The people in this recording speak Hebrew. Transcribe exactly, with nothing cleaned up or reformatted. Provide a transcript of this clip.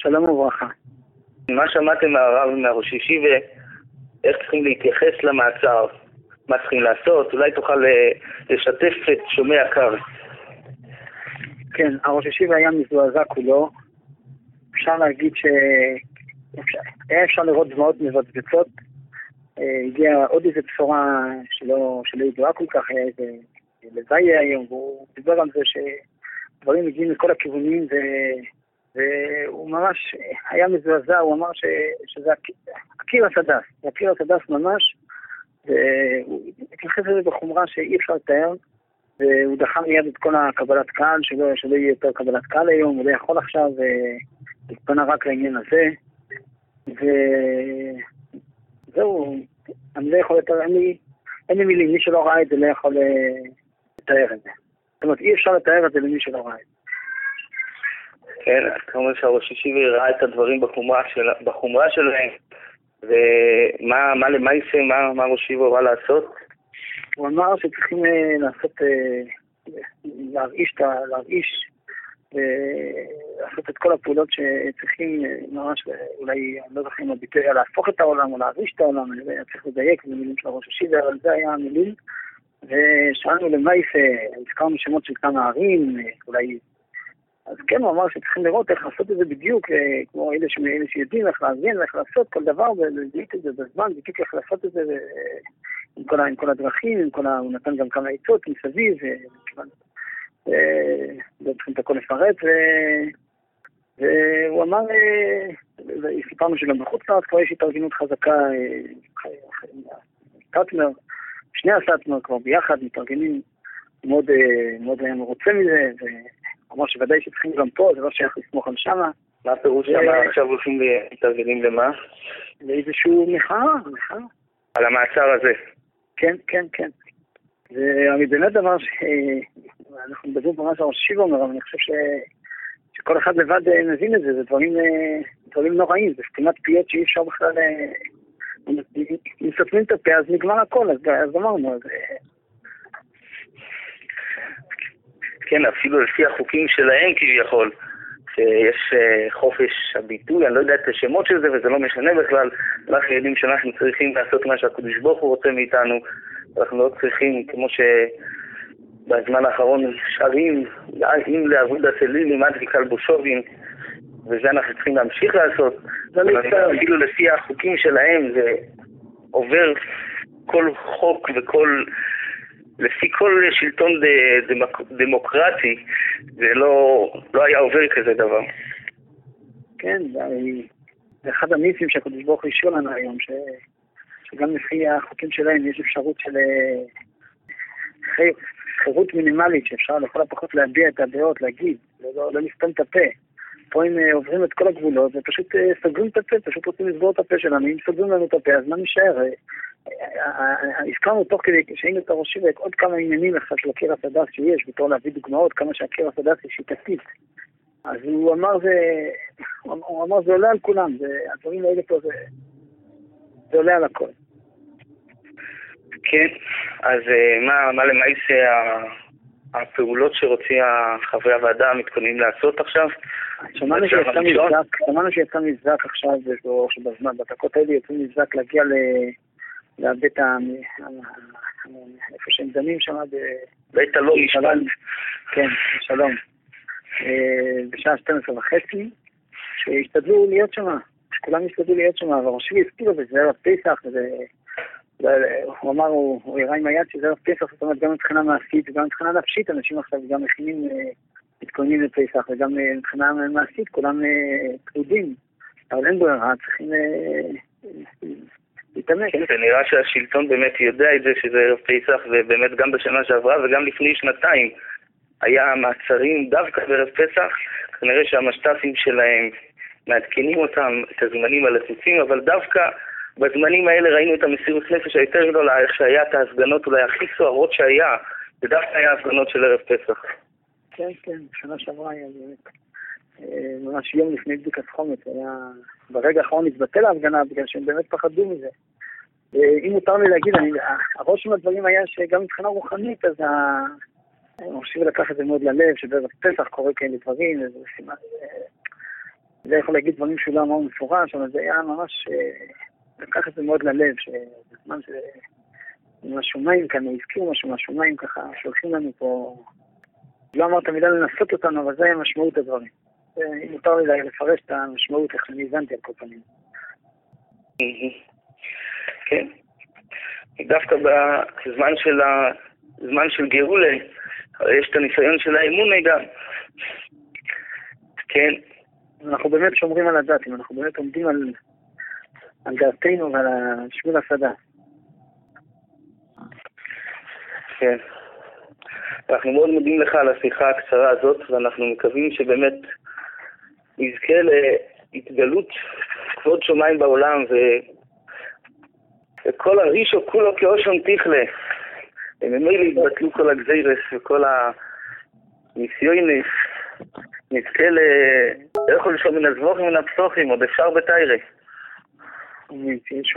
שלום וברכה. מה שמעתם מהרב מהראש ישיבה, איך צריכים להתייחס למעצר, מה צריכים לעשות, אולי תוכל לשתף את שומע הקר. כן, הראש ישיבה היה מזועזע כולו. אפשר להגיד שהיה אפשר לראות דמעות מבצבצות. הגיעה עוד איזו בשורה שלא, שלא ידועה כל כך, היה איזה לוואי היום, והוא דיבר על זה שדברים הגיעים מכל הכיוונים, ו... והוא ממש היה מזועזע, הוא אמר ש... שזה הקיר הסדס, הקיר הסדס ממש, והוא התייחס לזה בחומרה שאי אפשר לתאר, והוא דחה מיד את כל הקבלת קהל, שלא, שלא יהיה יותר קבלת קהל היום, הוא לא יכול עכשיו, והתפנה רק לעניין הזה, וזהו, אני לא יכול לתאר, אין לי, אין לי מילים, מי שלא ראה את זה לא יכול לתאר את זה. זאת אומרת, אי אפשר לתאר את זה למי שלא ראה את זה. כן, אתה אומר שהראש ישיבה ראה את הדברים בחומרה, של, בחומרה שלהם, ומה מה למעשה, מה, מה ראש ישיבה הוראה לעשות? הוא אמר שצריכים לעשות, להרעיש, להרעיש, לעשות את כל הפעולות שצריכים ממש, אולי, אני לא זוכר אם הביטוי היה להפוך את העולם או להרעיש את העולם, אני צריך לדייק במילים של הראש ישיבה, אבל זה היה המילים, ושאלנו למעשה, הזכרנו שמות של כמה ערים, אולי, אז כן, הוא אמר שצריכים לראות איך לעשות את זה בדיוק, כמו אלה שיודעים איך להבין, איך לעשות כל דבר, ולהגיד את זה בזמן, בדיוק איך לעשות את זה, עם כל, עם כל הדרכים, עם כל ה... הוא נתן גם כמה עצות מסביב, ולא צריכים את הכל לפרט, ו... והוא אמר, סיפרנו שגם בחוץ לארץ כבר יש התארגנות חזקה, סטטמר, שני הסטטמר כבר ביחד מתארגנים, מאוד, מאוד היה מרוצה מזה, ו... הוא אמר שוודאי שצריכים גם פה, זה לא שייך לסמוך על שמה. מה הפירוש שמה עכשיו הולכים להתארגנים למה? לאיזשהו מחאה, מחאה. על המעצר הזה. כן, כן, כן. זה באמת דבר שאנחנו מדברים ממש על ראש ישיבה אומר, אבל אני חושב ש... שכל אחד לבד מבין את זה, זה דברים, דברים נוראים, זה סתימת פיות שאי אפשר בכלל... אם סתמים את הפה, אז נגמר הכל, אז, אז אמרנו, אז... כן, אפילו לפי החוקים שלהם כביכול, שיש חופש הביטוי, אני לא יודע את השמות של זה, וזה לא משנה בכלל, אנחנו יודעים שאנחנו צריכים לעשות מה שהקדוש ברוך הוא רוצה מאיתנו, אנחנו לא צריכים, כמו שבזמן האחרון שרים, אם לעבוד הסלי לימד וכלל בושובים, וזה אנחנו צריכים להמשיך לעשות, אפילו לפי החוקים שלהם, זה עובר כל חוק וכל... לפי כל שלטון דמוקרטי, זה לא, לא היה עובר כזה דבר. כן, זה אחד הניסים שהקדוש ברוך הוא השאיר לנו היום, ש, שגם לפי החוקים שלהם יש אפשרות של חירות מינימלית, שאפשר לכל הפחות להביע את הדעות, להגיד, לא, לא לסתום את הפה. פה הם עוברים את כל הגבולות, ופשוט סגרים את הפה, פשוט רוצים לסגור את הפה שלנו, אם סגרים לנו את הפה, אז מה נשאר? הזכרנו תוך כדי שהיינו את הראש ישיבה עוד כמה עניינים אחד של הקיר הסדס שיש, בתור להביא דוגמאות כמה שהקיר הסדס היא שיטתית. אז הוא אמר זה, הוא אמר זה עולה על כולם, זה, הדברים האלה פה זה, זה עולה על הכל. כן, אז מה, מה למעשה הפעולות שרוצים חברי הוועדה מתכוננים לעשות עכשיו? שמענו שיצא מבזק, שמענו שיצא מבזק עכשיו, שבזמן, בדקות האלה יצא מבזק להגיע ל... לבית ה... איפה שהם דנים שם, בית הלא משפט. כן, שלום. בשעה שתים עשרה וחצי, שהשתדלו להיות שם, שכולם השתדלו להיות שם, והראש ישיבה הזכיר את זה, זה ערב פסח, הוא אמר, הוא הראה עם היד שזה ערב פסח, זאת אומרת גם מבחינה מעשית וגם מבחינה נפשית, אנשים עכשיו גם מכינים, מתכוננים לפסח, וגם מבחינה מעשית, כולם פרודים, אבל אין ברירה, צריכים... זה נראה שהשלטון באמת יודע את זה שזה ערב פסח, ובאמת גם בשנה שעברה וגם לפני שנתיים היה מעצרים דווקא בערב פסח, כנראה שהמשת"פים שלהם מעדכנים אותם את הזמנים הלחוצים, אבל דווקא בזמנים האלה ראינו את המסירות נפש היותר גדולה, איך שהיה את ההפגנות אולי הכי סוערות שהיה, זה דווקא היה ההפגנות של ערב פסח. כן, כן, בשנה שעברה היה ממש יום לפני בדיקת חומץ, היה ברגע האחרון התבטל ההפגנה בגלל שהם באמת פחדו מזה. אם מותר לי להגיד, אני, הראש מהדברים היה שגם מבחינה רוחנית, אז אני חושב לקח את זה מאוד ללב, שבערב פסח קורה כאלה דברים, זה יכול להגיד דברים שהוא לא אמר מפורש, אבל זה היה ממש, לקח את זה מאוד ללב, שבזמן ש... מהשומיים כאן, הזכירו משהו מהשומיים ככה, שהולכים לנו פה, לא אמרת מילה לנסות אותנו, אבל זה היה משמעות הדברים. אם מותר לי לפרש את המשמעות, איך אני הבנתי על כל פנים. כן. דווקא בזמן של ה... זמן של גאולה, יש את הניסיון של האמונה גם. כן. אנחנו באמת שומרים על הדת, אנחנו באמת עומדים על, על דעתנו ועל שמיל הסדה. כן. אנחנו מאוד מודים לך על השיחה הקצרה הזאת, ואנחנו מקווים שבאמת נזכה להתגלות כבוד שמיים בעולם, ו... וכל הרישו כולו כאושון תכלה. וממילא יתבטלו כל הגזירס וכל הניסיונס. נזכה ל... לא יכול לשאול מן הזבוכים מן הפסוחים, עוד אפשר בתיירה.